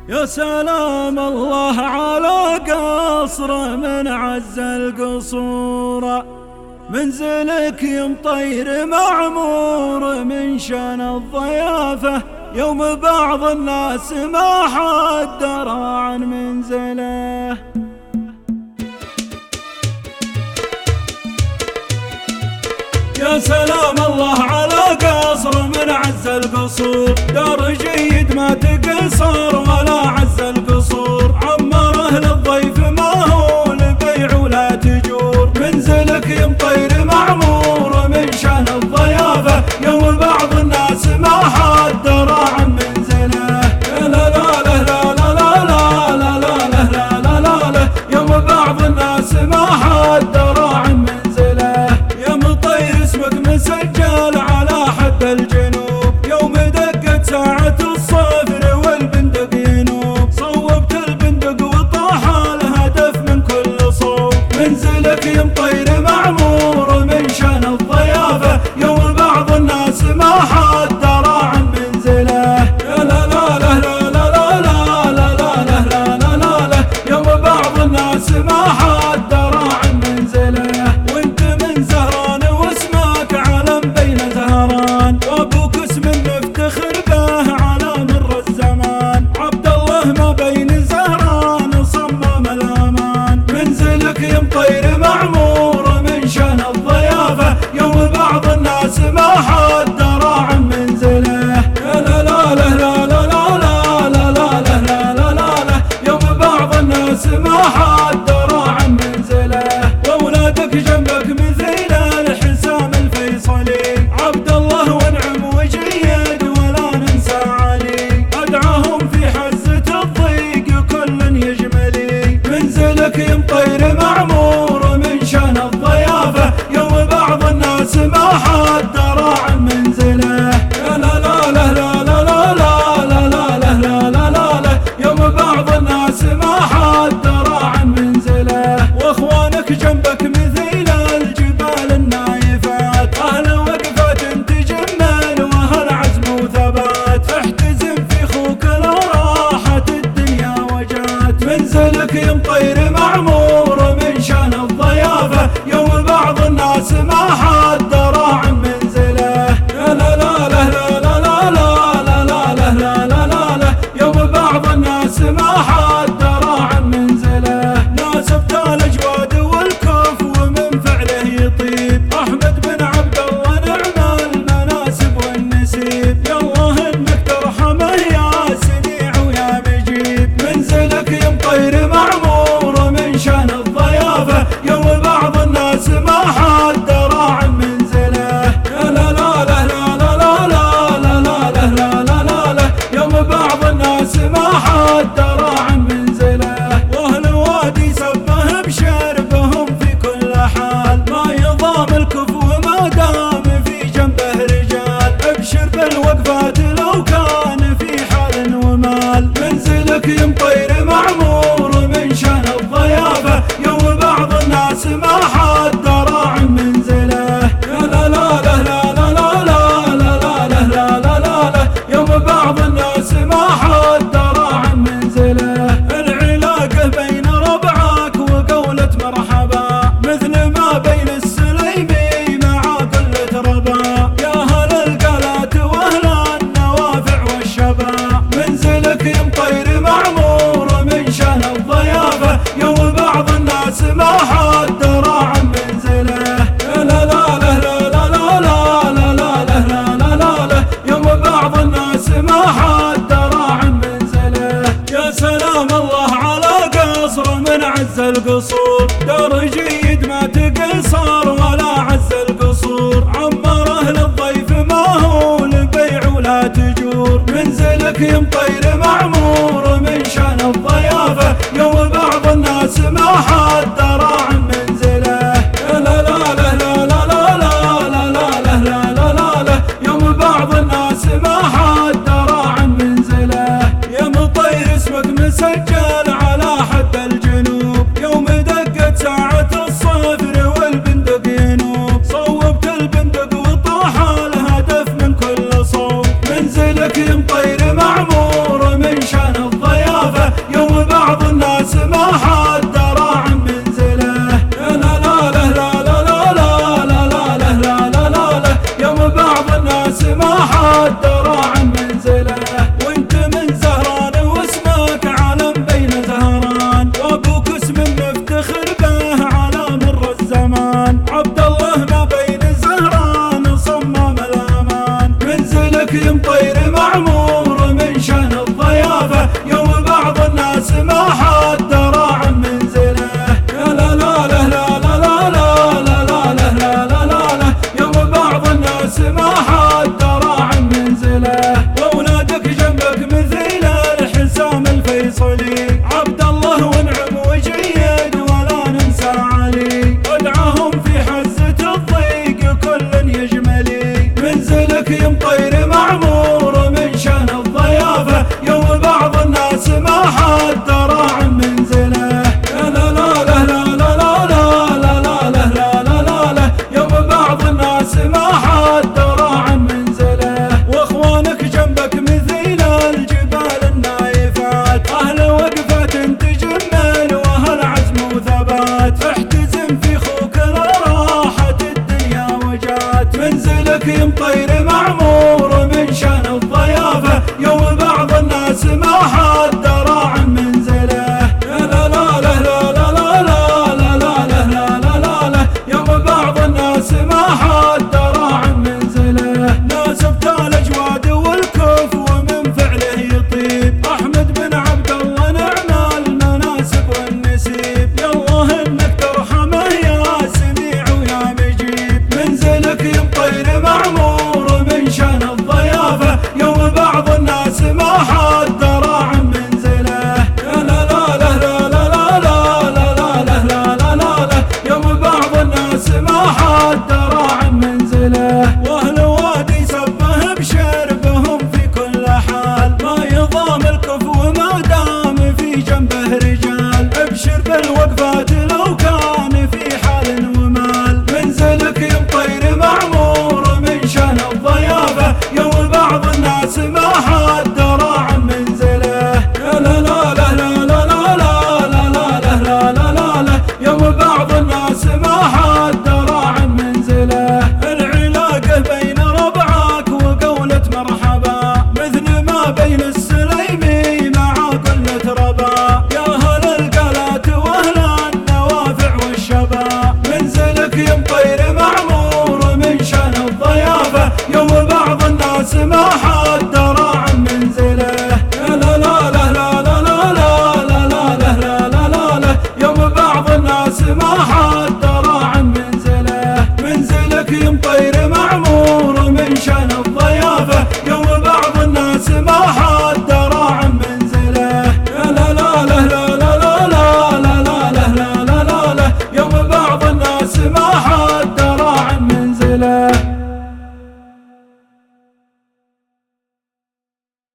يا سلام الله على قصر من عز القصور، منزلك يمطير معمور من شان الضيافة، يوم بعض الناس ما حد درى عن منزله. يا سلام الله على قصر من عز القصور، دار جيد ما تقصر ولا عز القصور، عمره للضيف ما هو لبيع ولا تجور، منزلك يمطير معمور من شان الضيافة، يوم بعض الناس ما حد درى عن منزله. لا لا لا لا لا لا لا لا لا لا لا لا، يوم بعض الناس ما حد درى عن منزله. يا مطير اسمك مسجل على حد الجنوب، يوم دقت ساعة الصفر والبندق ينوب، صوبت البندق وطاح الهدف من كل صوب، منزلك يمطير معمور من شان الضيافة، يوم بعض الناس ما حد درى عن منزله. لا لا لا لا لا لا لا لا لا لا لا لا لا، يوم بعض الناس ما حد درى عن منزله. وانت من زهران واسمك علم بين زهران، وابوك اسم نفتخر به على مر الزمان، عبد الله ما بين زهران صمم الامان، منزلك يمطير معمور من شان الضيافة، يوم بعض الناس ما حد درى عن منزله. لا لا لا لا لا لا لا لا لا لا لا لا، يوم بعض الناس ما حد درى عن منزله. واولادك جنبك مثل الحسام الفيصلي، عبد الله ونعم وجيد ولا ننسى علي، ادعاهم في حزة الضيق كل يجملي، منزلك يمطير معمور من شان الضيافة، يوم بعض الناس ما حد درى عن منزله. لا لا لا لا لا لا لا لا لا لا لا لا لا، يوم بعض الناس ما حد درى عن منزله. واخوانك جنبك مثل الجبال النايفات، اهل وقفات تجمل واهل عزم وثبات، احتزم في خوك لو راحت الدنيا وجات، منزلك يمطير معمور من شان الضيافة، يوم بعض الناس ما حد درى عن منزله. لا لا لا لا لا لا لا لا لا لا لا لا لا، يوم بعض الناس ما حد درى عن منزله. ناسبت الاجواد والكف ومن فعله يطيب، احمد بن عبد الله نعم المناسب والنسيب، يالله انك ترحمه يا سميع ويا مجيب، منزلك يمطير معمور من شان الضيافة، يوم بعض الناس ما حد درى عن منزله. لا لا لا لا لا لا لا لا لا لا لا لا لا، يوم بعض الناس ما حد درى عن منزله. واهل الوادي سبه بشربهم في كل حال، ما يضام الكفو ما دام في جنبه رجال، ابشر بالوقفات لو كان في حال ومال، منزلك يمطير معمور من شان الضيافة، يوم بعض الناس ما حد درى عن منزله. لا لا لا لا لا لا لا لا لا لا لا لا لا، يوم بعض الناس ما حد درى عن منزله. العلاقة بين ربعك وقولة مرحبا، مثل ما بين السليمي مع قلة ربا، يا هل القلات واهل النوافع والشبا، منزلك يمطير معمور من شان الضيافة، يوم بعض الناس ما حد درى عن منزله. لا لا لا لا لا لا لا لا لا لا لا لا لا، يوم بعض الناس ما حد درى عن منزله. يا سلام الله على قصر من عز القصور، دار جيد ما تقصر ولا عز القصور، عمره للضيف ما هو لبيع ولا تجور، منزلك يمطير